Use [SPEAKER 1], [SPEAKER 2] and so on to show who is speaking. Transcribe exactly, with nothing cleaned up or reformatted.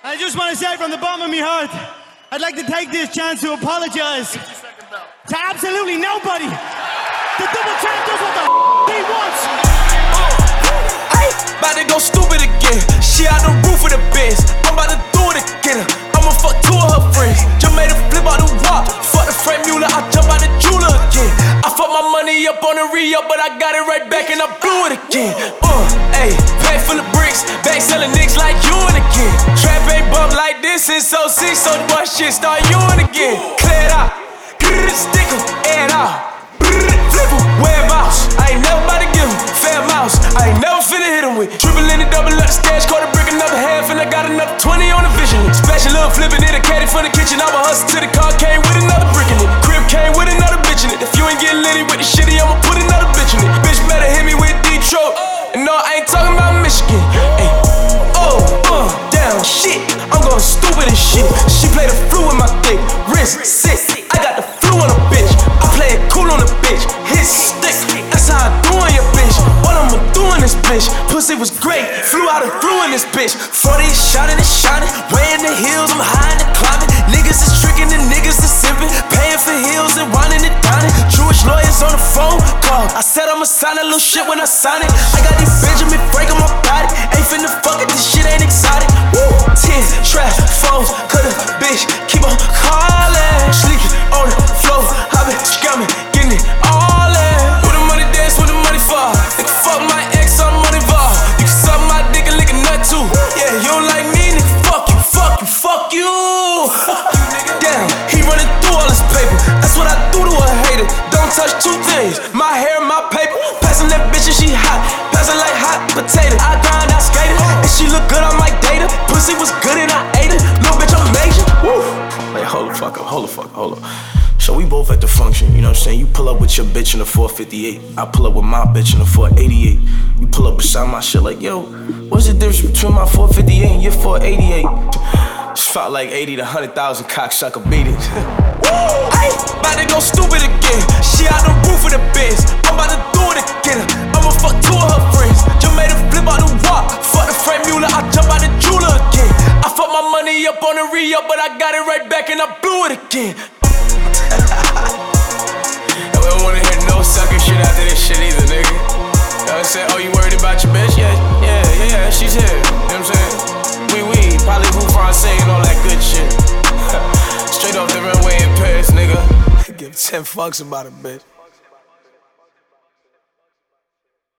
[SPEAKER 1] I just want to say from the bottom of my heart, I'd like to take this chance to apologize to absolutely nobody. The double champ does what the f he wants.
[SPEAKER 2] Uh, ay, about to go stupid again. She out the roof of the Benz. I'm about to do it again. I'ma fuck two of her friends. Just made a flip out the walk. Fuck the Frank Mueller, I jump out the jeweler again. I fuck my money up on the re-up, but I got it right back and I blew it again. Uh, ayy, bag full of bricks, back selling niggas like you and again. Trap ain't bump like this since oh six, so the boy shit start you and again. Clear it out, stick em, air it out. Flip em, wear a mouse. I ain't never about to give him fair mouse. I ain't never finna hit him with triple in the double up the stash, caught a brick another half, and I got another twenty on the vision. Special little flipping it, a caddy for the kitchen. I was hustle till the car came with another brick in it. Crib came with another bitch in it. If you ain't getting litty with the shitty, I'ma put another bitch in it. Bitch better hit me with Detroit. And no, I ain't talking about Michigan. Ay, oh, uh, damn, shit. I'm going stupid as shit. She played the flu with my dick, wrist sick. I got the flu on a bitch. I play it cool on a bitch. Hit stick. That's how I do on your bitch. What I'ma do in this bitch? Pussy was great. Flew out and threw in this bitch. forty is shining and shining. Way in the hills, I'm high and climbing. Niggas is tricking and niggas is simping. Paying for heels and whining and dining. Jewish lawyers on the phone call. I said I'ma sign a little shit when I sign it. I got these Benjamin Frank on my body. Ain't finna fuck it, this shit ain't exotic. Woo! ten trash phones, cut a bitch, keep on calling. Sleeping on the floor, hopping, scamming, getting it all in. Where the money dance, where the money fall. Nigga fuck my ex, I'm money involved. You can suck my dick and lick a nut too. Yeah, you don't like me, nigga, fuck you, fuck you, fuck you. Damn, he running through all this paper. That's what I do to a hater. Don't touch two things, my hair and my paper. Passing that bitch and she hot, passing like hot potato. I grind, I skated, and she look good, I might date her. Pussy was good and I ate it. Little bitch, I'm major. Woo. Like, hold the fuck up, hold the fuck up, hold up. So we both at the function, you know what I'm saying? You pull up with your bitch in the four fifty-eight. I pull up with my bitch in the four eighty-eight. You pull up beside my shit like, yo, what's the difference between my four fifty-eight and your four eighty-eight? It's felt like eighty to one hundred thousand cocksucker beat it. Ay, about to go stupid again. She out the roof of the Benz. I'm about to do it again. I'ma fuck two of her friends. Just made a flip out the walk. Fuck the Frank Mueller, I jump out the jeweler again. I fuck my money up on the re-up, but I got it right back and I blew it again. And we don't wanna hear no sucker shit after this shit either, nigga. You know what I'm saying? Oh, you worried about your bitch? Yeah, yeah, yeah, she's here. You know what I'm saying? Oui, oui, parlez-vous français and all that good shit. Straight off the runway in Paris, nigga. Give ten fucks about a bitch.